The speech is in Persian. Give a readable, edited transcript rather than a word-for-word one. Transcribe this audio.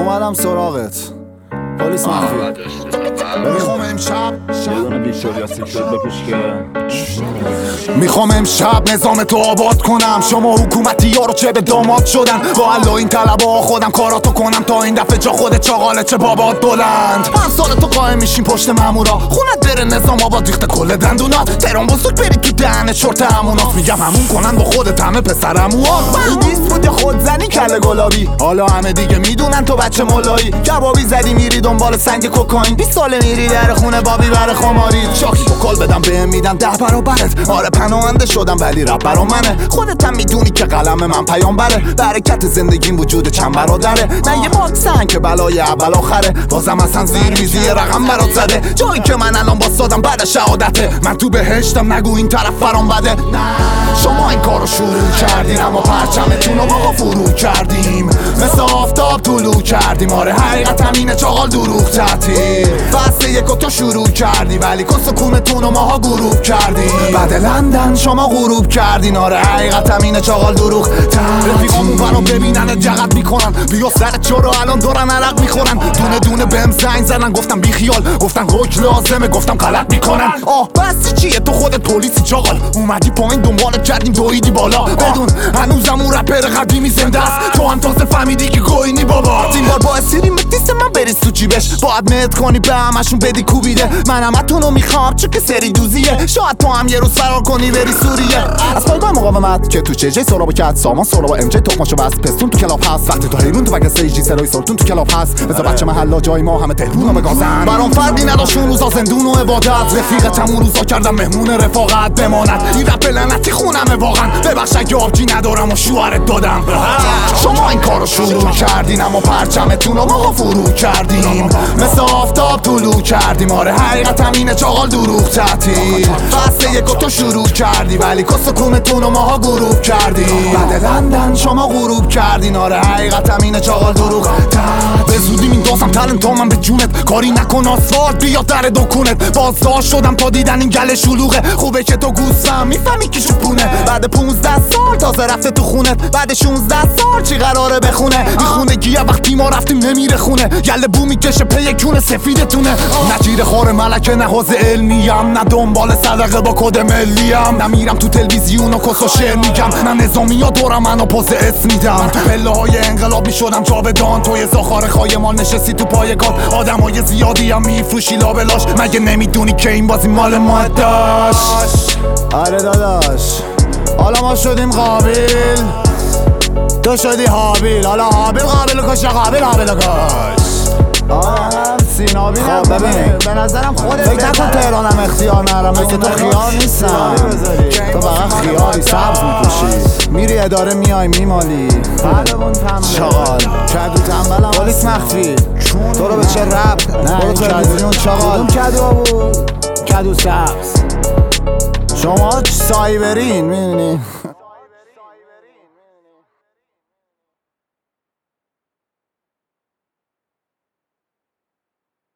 اومدم سراغت پلیس مخفی. میخوام امشب میخوام امشب نظام تو آباد کنم. شما حکومتی ها رو چه به داماد شدن، با الله این طلبا خودم کاراتو کنم تا این دفعه جا خودت چاقاله چه بابات بلند. من سال تو قایم میشیم پشت مامورا، خونت بره نظام آباد ریخته کل دندونات. تهران بزرگ بری تو دهنه شورت همونات، میگم همون کنن با خودت همه پسرموها. من 20 بود یا خود زنی کله گلابی، حالا همه دیگه میدونن تو بچه مولایی. کبابی زدی میری دنبال سنگ کوکائین، 20 ساله میری در خونه بابی بر خماری. شاکی با کال بدم بهم میدن 10 برابرت. آره پناهنده شدم ولی رپ برا منه. خودت هم میدونی که قلم من پیامبره. برکت زندگیم وجود چند برادره، نه یه باکسن که بلای اول آخره. بازم اصلا زیر میزی رقم برات زده، جایی که من الان باستادم بعد شهادته. من تو بهشتم نگو این طرف فرام بده. شما این کارو شروع کردین اما پرچمتون رو ما فرو کردیم. مثل آفتاب طلوع کردیم. آره حقیقت همینه چاقال دروغ تعطیل. فصل یکو تو شروع کردی ولی کس و کونتون رو ماها غروب کردیم. بعد لندن شما غروب کردین. آره حقیقت همینه چاقال دروغ تعطیل. رفیقامون برام ببینن جغت میکنن، بیا سرت چرا الان دارن عرق میخورن. دونه دونه بهم زنگ زدن گفتم بی خیال، گفتن روک لازمه گفتم غلط میکنن. بس چیه تو خودت پلیسی چاقال، اومدی پایین دنبالت کردیم دویدی بالا. بدون هنوزم اون رپر قدیمی زنده است، تو هم تازه فهمیدی که گوینی بابا. این بار با اسیری متیست من بری تو جیبش، باید مهد کنی به همشون بدی کوبیده. من همتونو میخوام چون که سری دوزیه، شاید تو هم یه روز فرار کنی بری سوریه. از پایگاه مقاومت که تو چجه سرابو کرد سامان سرابو ام جی تخماشو بس پستون تو کلاب هست. وقتی تو حیرون تو وگه سیجی سرای سلطون تو کلاب هست. بذار بچه محلا جای ما همه تهرونو بگازن. برام فردی نداشت اون روزا زندون و عبادت. رفیقتم اون روزا کردم مهمون رفاقت بماند. این رپ لعنتی خونمه واقعا، ببخش اگه آبجی ندارم و شوهرت دادم. شما این کارو شروع کردین اما پرچمتون رو ما فرو کردیم. مثل آفتاب طلوع کردیم. آره حقیقت همینه چاقال دروغ تعطیل. فصل یکو تو شروع کردی ولی کس و کونتون رو ماها غروب کردیم. بعد لندن شما غروب کردین. آره حقیقت همینه چاقال دروغ تعطیل. به زودی میندازم تلنتو من به جونت، کاری نکن آسفالت بیا در دکونت. بازداشت شدم تا دیدن این گل شلوغه، خوبه که تو گوستم میفهمی کی شپونه. بعد 15 سال تازه رفته تو خونت، بعد 16 سال چی قراره بخونه. این خونگیه وقتی ما رفتیم نمیره خونه، گله بو میکشه پی کون سفیدتونه. نجیر خور ملکه نه حوزه علمیم، نه دنبال صدقه با کد ملیم. نمیرم تو تلویزیون و کس و شعر میگم، نه نظامی ها دورم منو پوز اسم میدم. تو پله های انقلاب میشدم جاودان، توی زاخار خایمان نشستی تو پایگاه. آدمای زیادی هم میفروشی لابلاش، مگه نمیدونی که این بازی مال ما داشت. آره داداش حالا ما شدیم قابیل، تو شدی حابیل. حالا حابیل قابل کش، قابل کش. سینابی ببین به نظرم خودت فکر نکن تهرانم اختیار نرم، که تو خیار نیستم. تو فقط خیاری سبز میپوشی، میری اداره میای میمالی. چاقال کدو تنبلم پلیس مخفی. تو رو به چه رب برو تلویزیون چاقال. کدو بود کدو سبز. شما سایبرین میدونی